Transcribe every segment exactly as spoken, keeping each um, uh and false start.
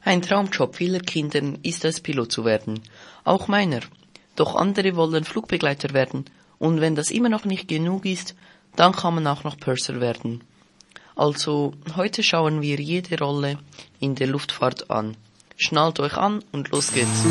Ein Traumjob vieler Kinder ist es, Pilot zu werden. Auch meiner. Doch andere wollen Flugbegleiter werden. Und wenn das immer noch nicht genug ist, dann kann man auch noch Purser werden. Also, heute schauen wir jede Rolle in der Luftfahrt an. Schnallt euch an und los geht's.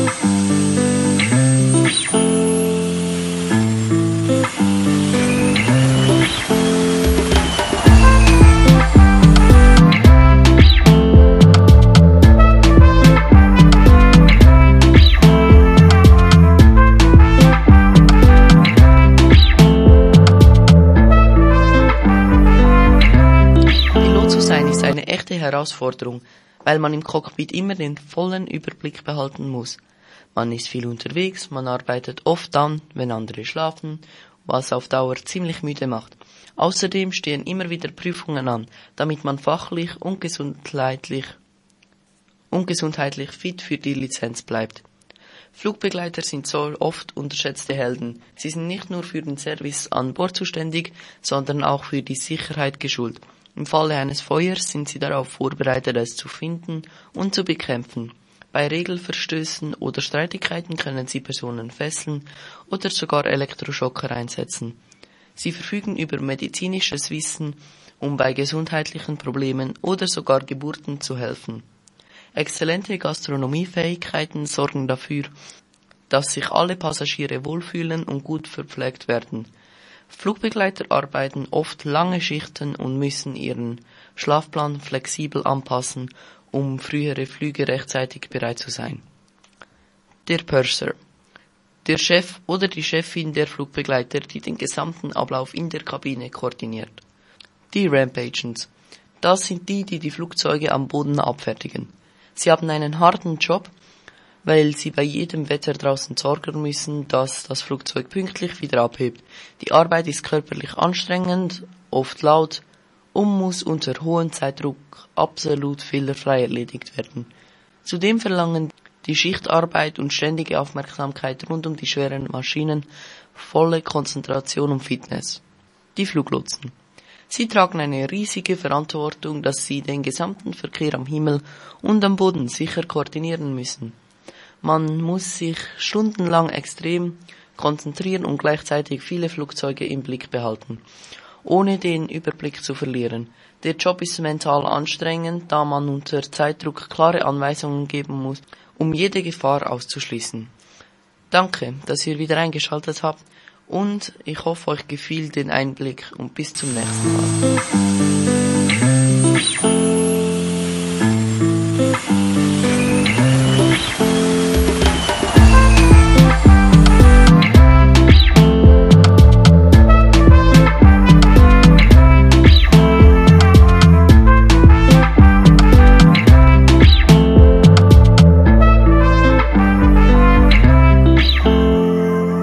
Herausforderung, weil man im Cockpit immer den vollen Überblick behalten muss. Man ist viel unterwegs, man arbeitet oft dann, wenn andere schlafen, was auf Dauer ziemlich müde macht. Außerdem stehen immer wieder Prüfungen an, damit man fachlich und gesundheitlich, und gesundheitlich fit für die Lizenz bleibt. Flugbegleiter sind so oft unterschätzte Helden. Sie sind nicht nur für den Service an Bord zuständig, sondern auch für die Sicherheit geschult. Im Falle eines Feuers sind sie darauf vorbereitet, es zu finden und zu bekämpfen. Bei Regelverstößen oder Streitigkeiten können sie Personen fesseln oder sogar Elektroschocker einsetzen. Sie verfügen über medizinisches Wissen, um bei gesundheitlichen Problemen oder sogar Geburten zu helfen. Exzellente Gastronomiefähigkeiten sorgen dafür, dass sich alle Passagiere wohlfühlen und gut verpflegt werden. Flugbegleiter arbeiten oft lange Schichten und müssen ihren Schlafplan flexibel anpassen, um frühere Flüge rechtzeitig bereit zu sein. Der Purser. Der Chef oder die Chefin der Flugbegleiter, die den gesamten Ablauf in der Kabine koordiniert. Die Ramp Agents. Das sind die, die die Flugzeuge am Boden abfertigen. Sie haben einen harten Job, weil sie bei jedem Wetter draußen sorgen müssen, dass das Flugzeug pünktlich wieder abhebt. Die Arbeit ist körperlich anstrengend, oft laut und muss unter hohem Zeitdruck absolut fehlerfrei erledigt werden. Zudem verlangen die Schichtarbeit und ständige Aufmerksamkeit rund um die schweren Maschinen volle Konzentration und Fitness. Die Fluglotsen. Sie tragen eine riesige Verantwortung, dass sie den gesamten Verkehr am Himmel und am Boden sicher koordinieren müssen. Man muss sich stundenlang extrem konzentrieren und gleichzeitig viele Flugzeuge im Blick behalten, ohne den Überblick zu verlieren. Der Job ist mental anstrengend, da man unter Zeitdruck klare Anweisungen geben muss, um jede Gefahr auszuschließen. Danke, dass ihr wieder eingeschaltet habt und ich hoffe, euch gefiel den Einblick und bis zum nächsten Mal.